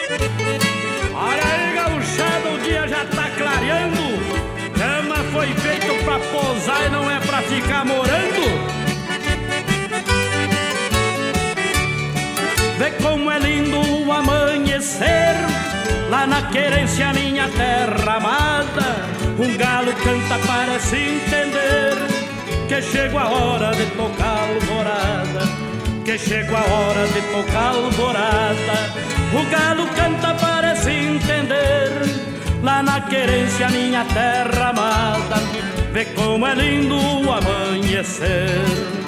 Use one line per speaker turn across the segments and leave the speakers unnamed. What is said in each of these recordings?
Olha aí, gauchada, o dia já tá clareando. Cama foi feito pra pousar e não é pra ficar morando. Vê como é lindo o amanhecer lá na querência, minha terra amada. Um galo canta, parece entender que chegou a hora de tocar alvorada, que chegou a hora de tocar alvorada. O galo canta, parece entender lá na querência, minha terra amada. Vê como é lindo o amanhecer.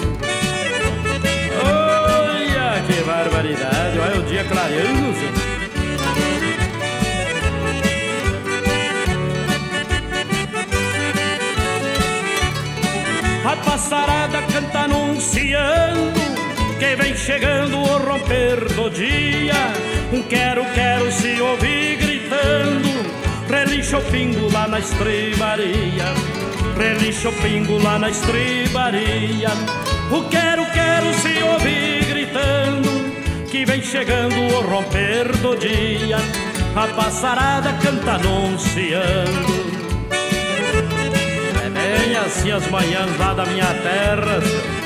Olha que barbaridade, olha o dia clareando, senhor. A passarada canta anunciando que vem chegando o romper do dia. Um quero se ouvir gritando, relincha o pingo lá na estribaria, relincha o pingo lá na estribaria. O quero se ouvir gritando, que vem chegando o romper do dia. A passarada canta anunciando. É bem assim as manhãs lá da minha terra.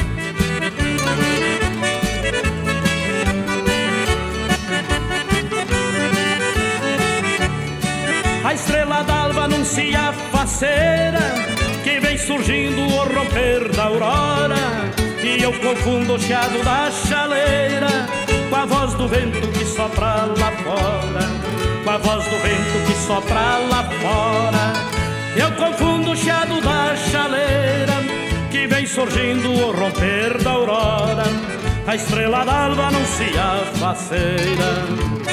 A estrela d'alva anuncia a faceira, que vem surgindo o romper da aurora. E eu confundo o chiado da chaleira com a voz do vento que sopra lá fora, com a voz do vento que sopra lá fora. Eu confundo o chiado da chaleira, que vem surgindo o romper da aurora. A estrela d'alva anuncia a faceira.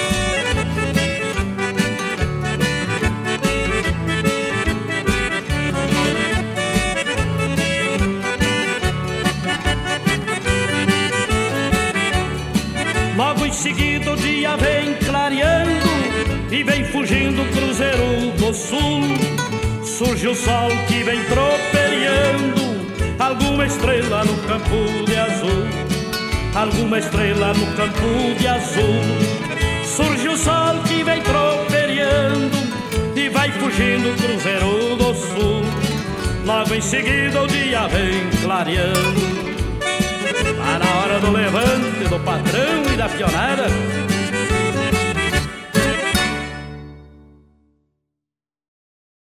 Logo em seguida o dia vem clareando e vem fugindo o cruzeiro do sul. Surge o sol que vem tropelhando alguma estrela no campo de azul, alguma estrela no campo de azul. Surge o sol que vem tropelhando e vai fugindo o cruzeiro do sul. Logo em seguida o dia vem clareando. Tá na hora do levante do patrão e da pionada.